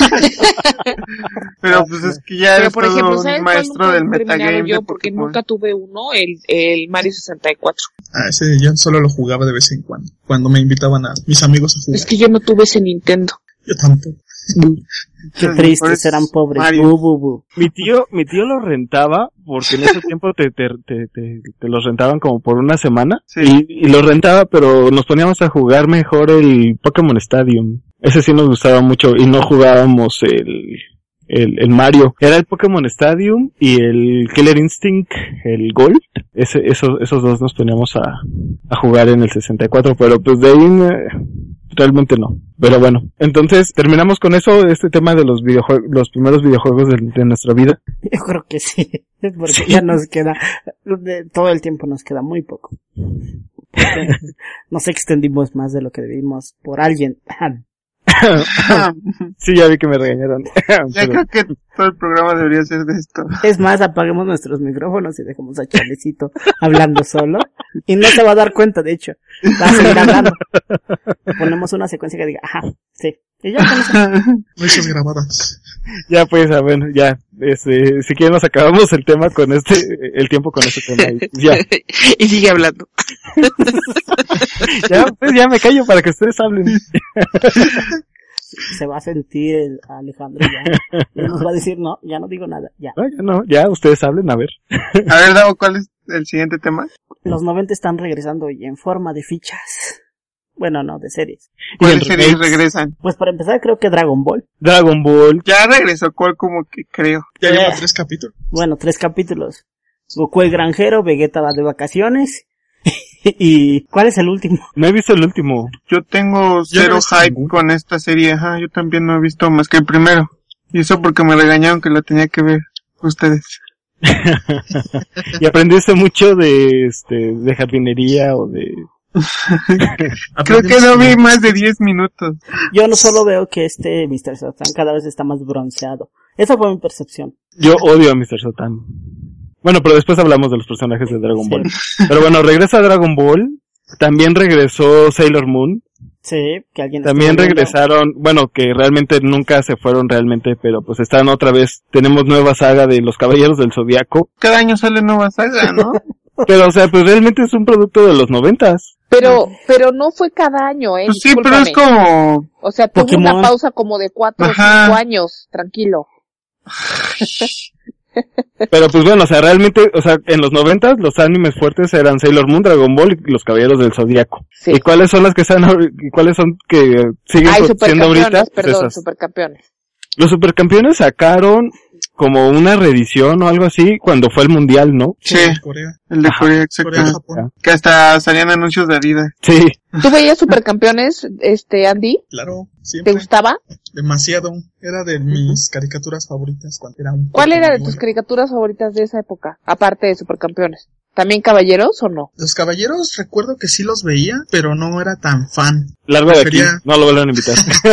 Pero pues es que ya eres por ejemplo, todo ¿sabes un maestro del metagame. yo? Porque nunca tuve uno, el Mario 64. Ese yo solo lo jugaba de vez en cuando me invitaban a mis amigos a jugar. Es que yo no tuve ese Nintendo. Yo tampoco. Qué tristes, eran pobres. Mi tío lo rentaba porque en ese tiempo te los rentaban como por una semana. Sí. Y los rentaba, pero nos poníamos a jugar mejor el Pokémon Stadium. Ese sí nos gustaba mucho y no jugábamos el Mario. Era el Pokémon Stadium y el Killer Instinct, el Gold. Esos dos nos poníamos a jugar en el 64, pero pues de ahí realmente no. Pero bueno, entonces terminamos con eso, este tema de los videojuegos, los primeros videojuegos de nuestra vida. Yo creo que sí, porque ya nos queda, todo el tiempo nos queda muy poco. Nos extendimos más de lo que debimos por alguien. Sí, ya vi que me regañaron. Ya creo que todo el programa debería ser de esto. Es más, apaguemos nuestros micrófonos y dejemos a Chalecito hablando solo. Y no se va a dar cuenta, de hecho. Va a seguir hablando. Ponemos una secuencia que diga, ajá, sí. Y ya con eso. Muchas grabadas. Ya pues, bueno, ya. Si quieren nos acabamos el tema con el tiempo con este tema. Ya. Y sigue hablando. Ya, pues ya me callo para que ustedes hablen. Se va a sentir Alejandro ya. Y nos va a decir, no, ya no digo nada, ya. Ya ustedes hablen, a ver. A ver, Davo, ¿cuál es el siguiente tema? Los 90 están regresando y en forma de fichas. Bueno, no, de series. ¿Cuáles series regresan? Pues para empezar creo que Dragon Ball. Dragon Ball. Ya regresó, ¿cuál? Como que creo. Ya lleva 3 capítulos. Bueno, 3 capítulos. Goku el granjero, Vegeta va de vacaciones. ¿Y cuál es el último? No he visto el último. Yo tengo cero hype con esta serie. Ajá, yo también no he visto más que el primero. Y eso porque me regañaron que la tenía que ver ustedes. Y aprendiste mucho de jardinería o de... Creo que no vi más de 10 minutos. Yo no solo veo que Mr. Satan cada vez está más bronceado. Esa fue mi percepción. Yo odio a Mr. Satan. Bueno, pero después hablamos de los personajes de Dragon Ball. Pero bueno, regresa Dragon Ball. También regresó Sailor Moon. Sí, que alguien también regresaron, bueno, que realmente nunca se fueron realmente, pero pues están otra vez. Tenemos nueva saga de los Caballeros del Zodiaco. Cada año sale nueva saga, ¿no? Pero, o sea, pues realmente es un producto de los 90s. Pero no fue cada año, Pues sí, pero es como... O sea, tuvo Pokémon. una pausa como de 4 o 5 años, tranquilo. Pero pues bueno, o sea, realmente, o sea, en los 90s los animes fuertes eran Sailor Moon, Dragon Ball y los Caballeros del Zodiaco. Sí. ¿Y cuáles son las que están, y cuáles son que siguen siendo ahorita? Perdón, Supercampeones. Los Supercampeones sacaron como una reedición o algo así cuando fue el mundial, ¿no? Sí, el de Corea, exacto. Que hasta salían anuncios de Adidas. Sí. ¿Tú veías Supercampeones, Andy? Claro, siempre. ¿Te gustaba? Demasiado. Era de mis caricaturas favoritas cuando era un... ¿Cuál era de tus caricaturas favoritas de esa época? Aparte de Supercampeones. ¿También Caballeros o no? Los Caballeros recuerdo que sí los veía, pero no era tan fan. Largo de aquí, no lo vuelvan a invitar.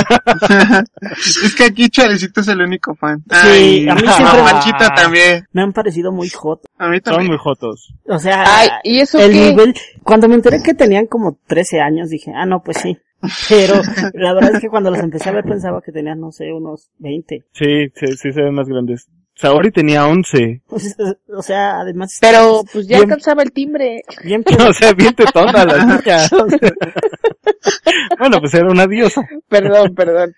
Es que aquí Chalecito es el único fan. Sí, ay, a mí siempre Machita también. Me han parecido muy hot. A mí también. Son muy jotos. O sea, ay, ¿y eso el qué? nivel, cuando me enteré que tenían como 13 años, dije, no, pues sí. Pero la verdad es que cuando los empecé a ver pensaba que tenían, no sé, unos 20. Sí, se ven más grandes. Saori tenía 11. O sea, además... Pero, pues ya alcanzaba el timbre. O sea, bien tetona la niña. Bueno, pues era una diosa. Perdón.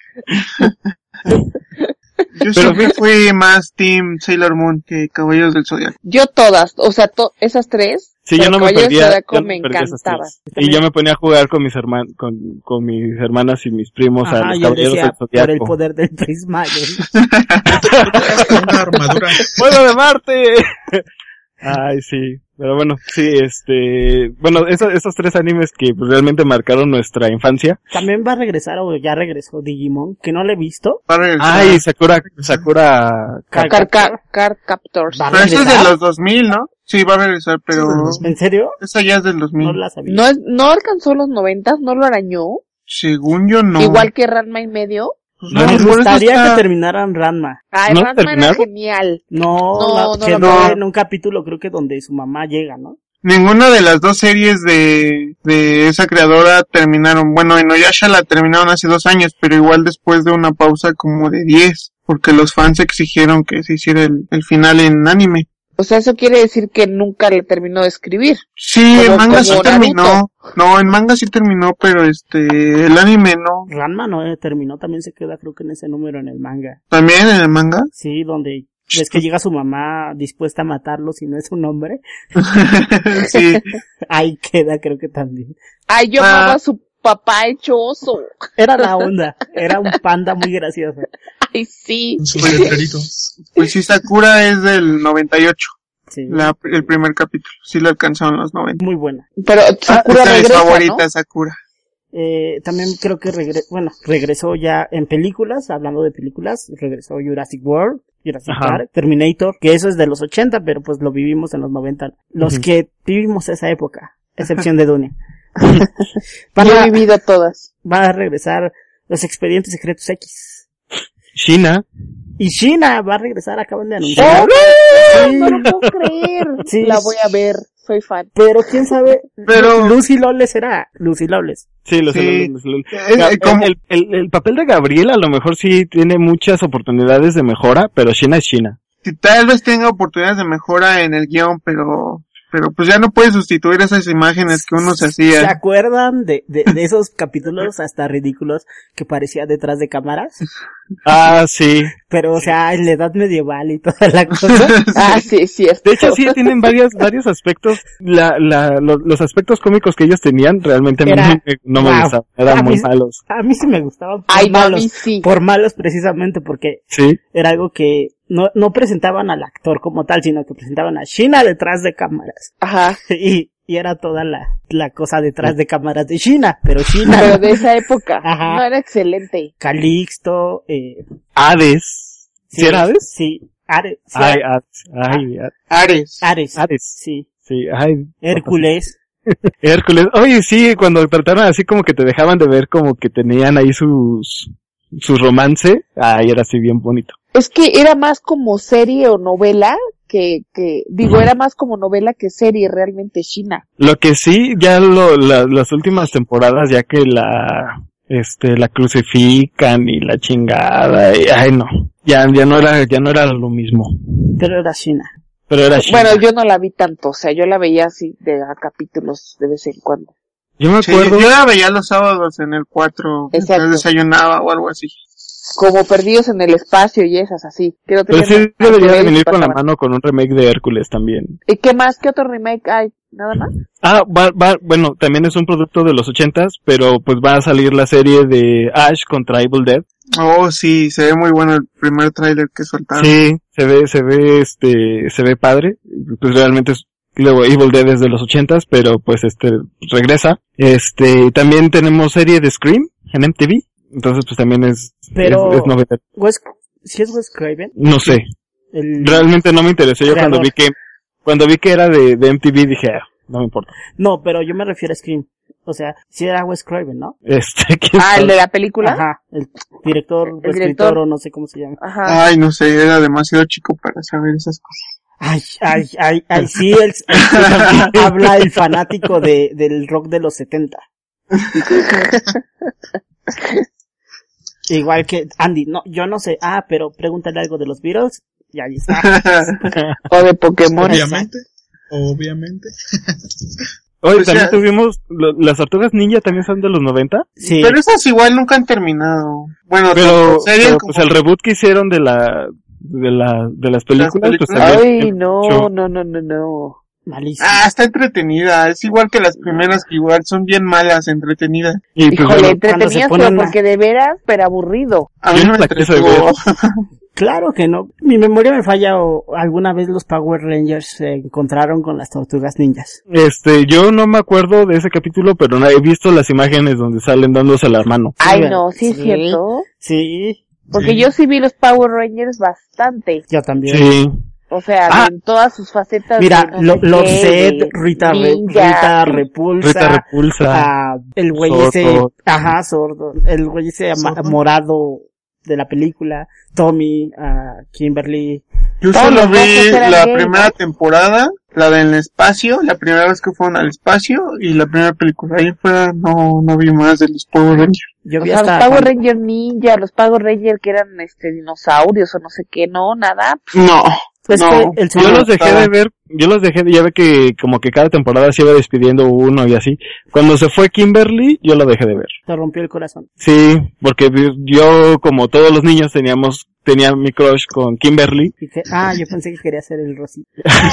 Yo siempre fui más Team Sailor Moon que Caballeros del Zodiaco. Yo todas, o sea, esas 3. Sí, yo no me perdía. Me encantaba. Y yo me ponía a jugar con mis hermanas y mis primos a los Caballeros del Zodiaco. Por el poder del prisma. Una armadura. ¡Vuelo de Marte! Ay, sí. Pero bueno, sí, bueno, esos 3 animes que pues, realmente marcaron nuestra infancia. También va a regresar, o ya regresó Digimon, que no le he visto. Ay, Sakura Card Captors. Pero eso es de los 2000, ¿no? Sí, va a regresar, pero... ¿En serio? Esa ya es del 2000. No la sabía. ¿No alcanzó los 90? ¿No lo arañó? Según yo, no. Igual que Ranma y medio. No, me gustaría que terminaran Ranma. Ay, ¿no Ranma era genial. No quedó en un capítulo, creo que donde su mamá llega, ¿no? Ninguna de las 2 series de esa creadora terminaron. Bueno, Inuyasha la terminaron hace 2 años, pero igual después de una pausa como de 10, porque los fans exigieron que se hiciera el final en anime. O sea, eso quiere decir que nunca le terminó de escribir. Sí, en manga sí terminó. No, en manga sí terminó, pero el anime no. Ranma no terminó, también se queda creo que en ese número en el manga. ¿También en el manga? Sí, donde ves que llega su mamá dispuesta a matarlo si no es un hombre. Sí. Ahí queda creo que también. Ay, yo amaba a su papá hecho oso. Era la onda, era un panda muy gracioso. Ay, sí. Con sus letreritos. Pues sí, Sakura es del 98. Sí. El primer capítulo. Sí lo alcanzó en los 90. Muy buena. Pero Sakura esa regresa, es favorita, ¿no? Sakura. También creo que regresó ya en películas, hablando de películas, regresó Jurassic World, Jurassic Park, Terminator, que eso es de los 80, pero pues lo vivimos en los 90. Los que vivimos esa época, excepción de Dunia. Yo he vivido todas. Va a regresar Los Expedientes Secretos X. China. Y China va a regresar, acaban de anunciar. ¡Oh, no! Sí. No lo puedo creer. Sí. La voy a ver, soy fan. Pero quién sabe, Lucy Lawless será. Lucy Lawless. Sí, Lucy Lawless. El papel de Gabriel a lo mejor sí tiene muchas oportunidades de mejora, pero China es China. Tal vez tenga oportunidades de mejora en el guión, pero pero pues ya no puedes sustituir esas imágenes que uno se ¿Se hacía. acuerdan de esos capítulos hasta ridículos que parecía detrás de cámaras? Ah, sí. Pero, o sea, en la edad medieval y toda la cosa. Ah, sí, sí. De hecho, sí, tienen varios aspectos. Los aspectos cómicos que ellos tenían realmente a mí no me gustaban. Eran muy malos. A mí sí me gustaban. Ay, no, a malos. mí sí. Por malos precisamente porque Sí. era algo que no presentaban al actor como tal, sino que presentaban a Sheena detrás de cámaras. Ajá. Y era toda la cosa detrás de cámaras de Sheena, pero Sheena. Pero de esa época. Ajá. No, era excelente. Calixto, Hades. ¿Sí era Hades? Sí, Ares. Sí, Ay, Ares. Ares. Sí. Sí, ay. Hércules. Hércules. Oye, sí, cuando trataron así como que te dejaban de ver como que tenían ahí su romance. Ay, era así bien bonito. Es que era más como serie o novela era más como novela que serie realmente Sheena. Lo que sí, ya las últimas temporadas, ya que la crucifican y la chingada, y, ay no. Ya no era lo mismo. Pero era Sheena. Pero era Sheena. Bueno, yo no la vi tanto, o sea, yo la veía así a capítulos de vez en cuando. Yo me Sí, acuerdo. yo la veía los sábados en el 4, Exacto. desayunaba o algo así. Como Perdidos en el Espacio y esas así. Que no Pero tenían sí debería de que venir con la pasaban. mano con un remake de Hércules también. ¿Y qué más? ¿Qué otro remake hay? ¿Nada más? Ah, bueno, también es un producto de los 80s, pero pues va a salir la serie de Ash contra Evil Dead. Oh, sí, se ve muy bueno el primer tráiler que soltaron. Sí, se ve padre. Pues realmente luego Evil Dead es de los 80s, pero pues regresa. También tenemos serie de Scream en MTV. Entonces pues también es novedad. ¿Sí es Wes Craven? No sé. Realmente no me interesó. Yo cuando vi que era de MTV dije, no me importa. No, pero yo me refiero a Scream. O sea, sí era Wes Craven, ¿no? ¿quién Ah, sabe? ¿el de la película? Ajá, el director, El escritor director. o no sé cómo se llama. Ajá. Ay, no sé, era demasiado chico para saber esas cosas. Ay, sí, él habla el fanático del rock de los 70. Igual que Andy, no, yo no sé, pero pregúntale algo de los Beatles, y ahí está. O de Pokémon. Obviamente. Oye, Pues también ya- tuvimos, las Tortugas Ninja también son de los 90. Sí, Pero esas igual nunca han terminado. Bueno, Pero series como- pues el reboot que hicieron de las películas, pues películas. también. Ay, no. malísimo. está entretenida. Es igual que las primeras que igual son bien malas, entretenidas. Y pues Híjole, bueno, entretenidas, ponen pero a- porque de veras, pero aburrido. A mí Yo no no me la quise entretuvo. Claro que no. Mi memoria me falla o alguna vez los Power Rangers se encontraron con las Tortugas Ninjas. yo no me acuerdo de ese capítulo, pero no he visto las imágenes donde salen dándose la mano. Ay, ¿verdad? no, sí es Sí. cierto. Sí, Porque Sí. yo sí vi los Power Rangers bastante. yo también. Sí. O sea, en todas sus facetas. Mira, de no sé Love qué, Set, de Rita ninja. Repulsa. Rita Repulsa. El güey Sordo. ese, sordo. El güey ese Sordo. morado de la película. Tommy, Kimberly. Yo Todos solo los vi mozos eran la gay, primera ¿no? temporada, la del espacio, la primera vez que fueron al espacio y la primera película. Ahí fuera no vi más de los Power Rangers. Yo O vi sea, los hasta Power cuando- Ranger ninja, los Power Ranger que eran dinosaurios o no sé qué, no, nada. No. Es no. que el Yo señor- los dejé de ver, ya ve que como que cada temporada se iba despidiendo uno y así. Cuando se fue Kimberly, yo lo dejé de ver. te rompió el corazón. Sí, porque yo, como todos los niños, tenía mi crush con Kimberly. Y yo pensé que quería ser el Rosy.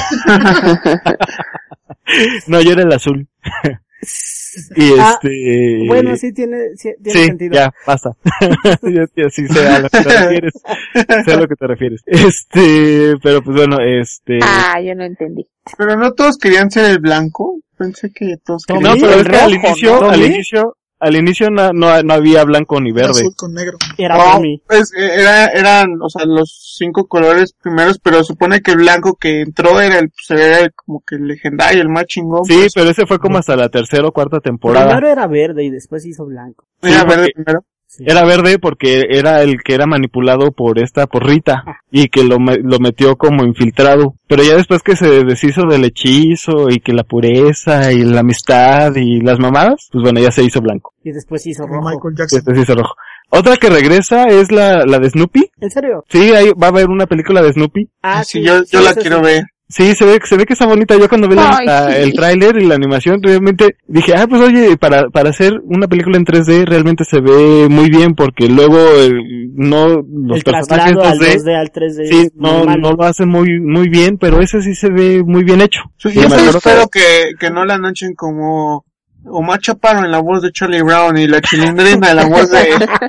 No, yo era el azul. Y Bueno, sí tiene sí, sentido. ya, basta. Ya sí sé a lo que te refieres. Sé a lo que te refieres. Pero pues bueno, Yo no entendí. Pero no todos querían ser el blanco. Pensé que todos Tommy. querían no, pero el es que rojo, ¿no? al inicio no había blanco ni verde. Azul con negro. Era No, Tommy. pues eran, o sea, los 5 colores primeros, pero supone que el blanco que entró era como que el legendario, el más chingón. Sí, pues. pero ese fue como hasta la tercera o cuarta temporada. Primero era verde y después hizo blanco. Era sí, verde porque- primero. Sí. Era verde porque era el que era manipulado por Rita y que lo metió como infiltrado. Pero ya después que se deshizo del hechizo y que la pureza y la amistad y las mamadas, pues bueno, ya se hizo blanco. Y después hizo Como rojo. Michael Y Jackson. después se hizo rojo. Otra que regresa es la de Snoopy. ¿En serio? Sí, ahí va a haber una película de Snoopy. Sí, yo la quiero ver. Sí, se ve que está bonita. Yo cuando vi el tráiler y la animación, realmente dije, pues oye, para hacer una película en 3D realmente se ve muy bien, porque luego los el personajes traslado al 2D al 3D sí, no lo hacen muy bien, pero ese sí se ve muy bien hecho. Sí, yo espero que no la anochen como Omar Chaparro en la voz de Charlie Brown y la Chilindrina en la voz de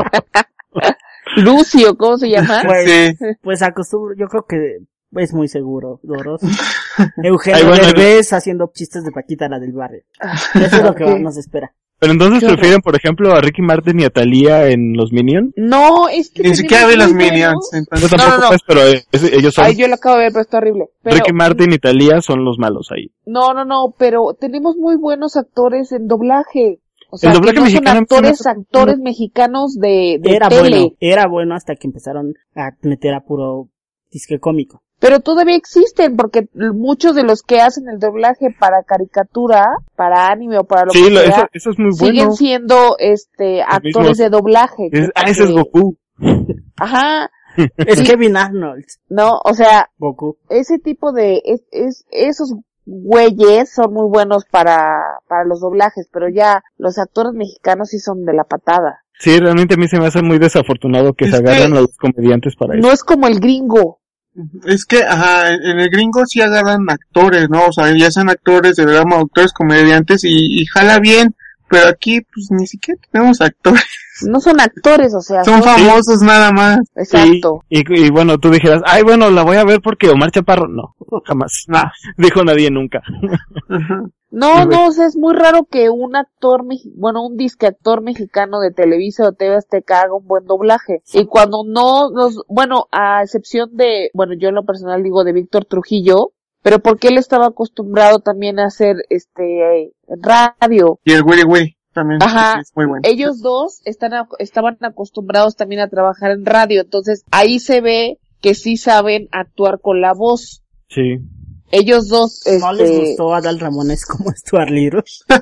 Lucio, ¿cómo se llama? Pues acostumbro, yo creo que es muy seguro, Doros. Eugenio Derbez haciendo chistes de Paquita, la del barrio. Eso es lo que nos espera. Pero entonces prefieren, por ejemplo, a Ricky Martin y a Thalía en los Minions. No, es que ni siquiera vi los Minions. Yo tampoco pues, pero ellos son. Ay, yo lo acabo de ver, pero está horrible. Pero... Ricky Martin y Thalía son los malos ahí. No, pero tenemos muy buenos actores en doblaje. O sea, el doblaje que no mexicano son actores mexicanos de tele. Era bueno hasta que empezaron a meter a puro disque cómico. Pero todavía existen, porque muchos de los que hacen el doblaje para caricatura, para anime o para lo que sea, eso es muy bueno. siguen siendo actores de doblaje. Ese es Goku. Ajá. Es Kevin Arnold. No, o sea, Goku. Ese tipo de esos güeyes son muy buenos para los doblajes, pero ya los actores mexicanos sí son de la patada. Sí, realmente a mí se me hace muy desafortunado que se agarren a los comediantes para eso. No es como el gringo. Es que, en el gringo sí agarran actores, ¿no? O sea, ya sean actores de drama, actores comediantes y jala bien, pero aquí pues ni siquiera tenemos actores. No son actores, o sea. Son famosos nada más. Exacto. Y bueno, tú dijeras, bueno, la voy a ver porque Omar Chaparro, no, jamás. No. Dijo nadie nunca. No, o sea, es muy raro que un actor, un disque actor mexicano de Televisa o TV Azteca haga un buen doblaje. Y cuando a excepción de, yo en lo personal digo de Víctor Trujillo, pero porque él estaba acostumbrado también a hacer, radio. Y el Willy Willy también. Ajá. Es muy bueno. Ellos dos estaban acostumbrados también a trabajar en radio, entonces ahí se ve que sí saben actuar con la voz. Sí. Ellos dos, ¿No les gustó a Adal Ramones como Stuart Little?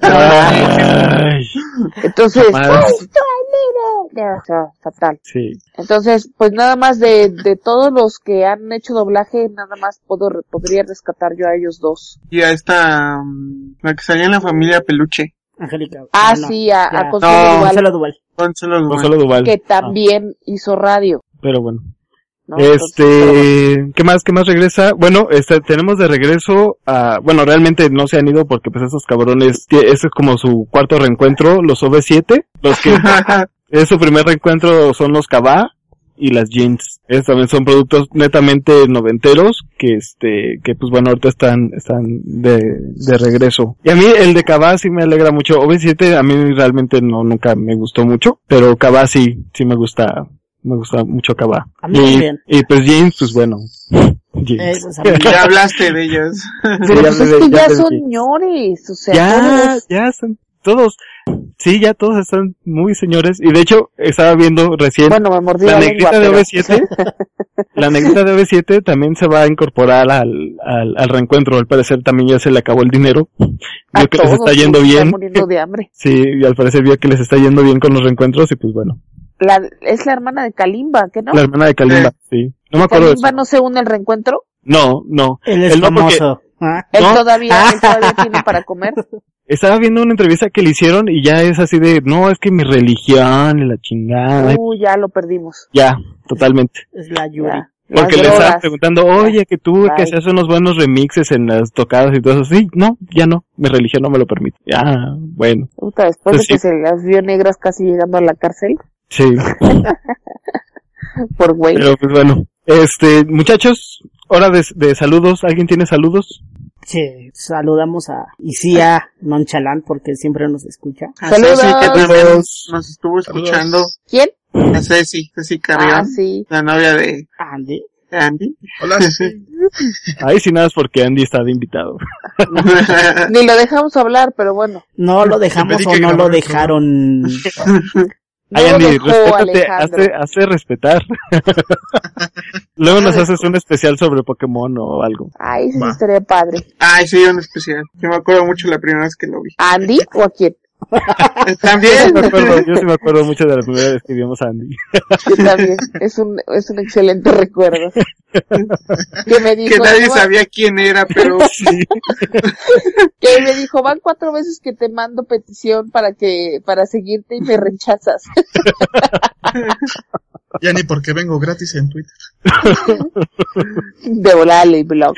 Entonces, Stuart Little, fatal. Sí. Entonces, pues nada más de todos los que han hecho doblaje, nada más podría rescatar yo a ellos dos. Y a esta, la que salía en La Familia Peluche. Angélica. Sí, a Consuelo Duval. Consuelo Duval. Que también hizo radio. Pero bueno. ¿No? ¿qué más regresa? Bueno, tenemos de regreso realmente no se han ido porque pues esos cabrones, ese es como su cuarto reencuentro, los OV7, los que es su primer reencuentro son los Cabá y las Jeans. Estos también son productos netamente noventeros que pues bueno, ahorita están de regreso. Y a mí el de Cabá sí me alegra mucho. OV7 a mí realmente nunca me gustó mucho, pero Cabá sí me gusta mucho Cabá. A mí también. Y pues James, pues bueno. James. Ya hablaste de ellos. Pero pues es que ya son señores, o sea. Ya son todos. Sí, ya todos están muy señores. Y de hecho, estaba viendo recién. Bueno, me mordí la lengua, negrita de OV7. La negrita de OV7 también se va a incorporar al reencuentro. Al parecer también ya se le acabó el dinero. Vio que les está yendo bien. Están muriendo de hambre. Sí, y al parecer vio que les está yendo bien con los reencuentros y pues bueno. Es la hermana de Kalimba, ¿qué no? La hermana de Kalimba, sí. No me acuerdo de eso. ¿Kalimba no se une al reencuentro? No. Él es famoso. Él todavía tiene para comer. Estaba viendo una entrevista que le hicieron y ya es así de, no, es que mi religión y la chingada. Ya lo perdimos. Ya, totalmente. Es la Yuri. Porque le estaban preguntando, oye, que tú que se hacen unos buenos remixes en las tocadas y todo eso. Sí, no, ya no, mi religión no me lo permite. Ya, bueno. Puta, después de que se las vio negras casi llegando a la cárcel. Sí. Por güey. Pero pues bueno, muchachos, hora de saludos. ¿Alguien tiene saludos? Sí, saludamos a Isia Nonchalant porque siempre nos escucha. Saludos. Ceci, que también nos estuvo escuchando. ¿Quién? A Ceci Carrión. Sí. La novia de Andy. Hola, sí. Ay, si nada es porque Andy está de invitado. Ni lo dejamos hablar, pero bueno. No lo dejamos o no lo dejaron. Ay, Andy, respétate, hazte respetar. Luego nos haces un especial sobre Pokémon o algo. Ay, sí, estaría padre. Ay, sí, un especial. Yo me acuerdo mucho la primera vez que lo vi. ¿A Andy o a quién? También. Yo sí me acuerdo mucho de la primera vez que vimos a Andy. Yo también, es un excelente recuerdo. Que me dijo, Que nadie sabía quién era, pero Sí. que me dijo, van 4 veces que te mando petición para seguirte y me rechazas. Ya ni porque vengo gratis en Twitter. De volada y blog.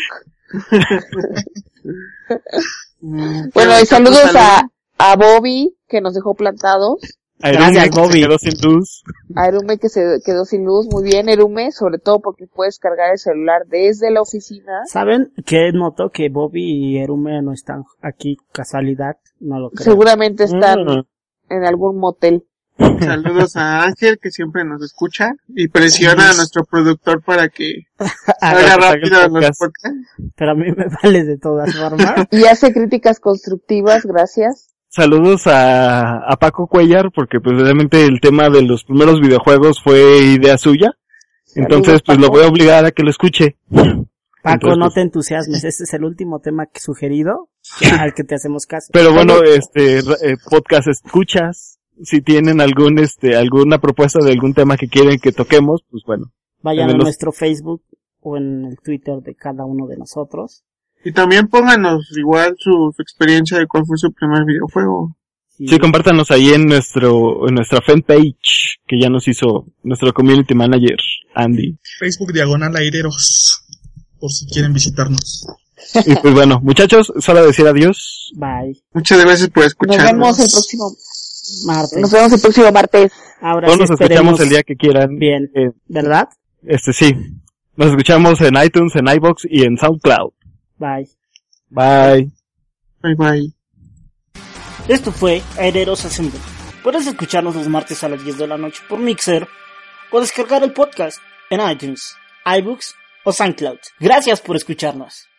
Bueno, y saludos a Bobby, que nos dejó plantados. A Erume, Gracias, que se Bobby. quedó sin luz. A Erume, que se quedó sin luz. Muy bien, Erume, sobre todo porque puedes cargar el celular desde la oficina. ¿Saben qué noto? Que Bobby y Erume no están aquí, casualidad, no lo creo. Seguramente están en algún motel. Saludos a Ángel, que siempre nos escucha y presiona a nuestro productor para que haga rápido los podcasts. Pero a mí me vale de todas formas. Y hace críticas constructivas, gracias. Saludos a Paco Cuellar, porque pues realmente el tema de los primeros videojuegos fue idea suya. Entonces, pues lo voy a obligar a que lo escuche. Paco, Entonces, no te entusiasmes, este es el último tema sugerido al que te hacemos caso. Pero bueno, podcast escuchas, si tienen alguna propuesta de algún tema que quieren que toquemos, pues bueno. Vayan a menos- nuestro Facebook o en el Twitter de cada uno de nosotros. Y también pónganos igual su experiencia de cuál fue su primer videojuego. Sí, compártanos ahí en nuestra fanpage que ya nos hizo nuestro community manager, Andy. Facebook diagonal aireros. Por si quieren visitarnos. Y pues bueno, muchachos, solo decir adiós. Bye. Muchas gracias por Nos escucharnos. vemos el próximo Martes. martes. Ahora Todos sí nos escuchamos esperemos el día que quieran. bien, ¿verdad? Sí. Nos escuchamos en iTunes, en iVoox y en SoundCloud. Bye. Bye. Bye bye. Esto fue Herreros Assemble. Puedes escucharnos los martes a las 10 de la noche por Mixer o descargar el podcast en iTunes, iBooks o SoundCloud. Gracias por escucharnos.